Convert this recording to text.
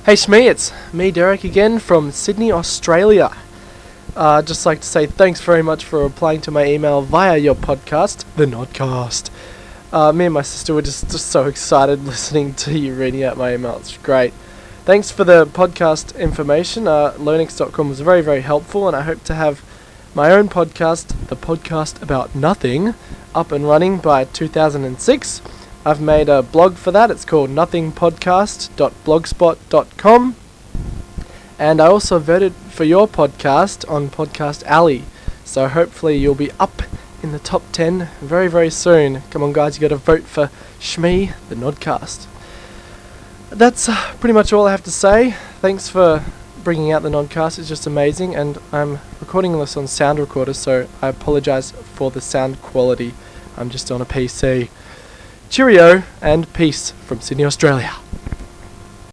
Hey Shmee, it's me Derek again from Sydney, Australia. Just like to say thanks very much for replying to my email via your podcast, The Nodcast. Me and my sister were just so excited listening to you reading out my email. It's great. Thanks for the podcast information. Lonix.com was very, very helpful, and I hope to have my own podcast, The Podcast About Nothing, up and running by 2006. I've made a blog for that. It's called nothingpodcast.blogspot.com. And I also voted for your podcast on Podcast Alley. So hopefully you'll be up in the top 10 very, very soon. Come on guys, you got to vote for Shmee, the Nodcast. That's pretty much all I have to say. Thanks for bringing out the Nodcast. It's just amazing. And I'm recording this on Sound Recorder, so I apologize for the sound quality. I'm just on a PC. Cheerio and peace from Sydney, Australia.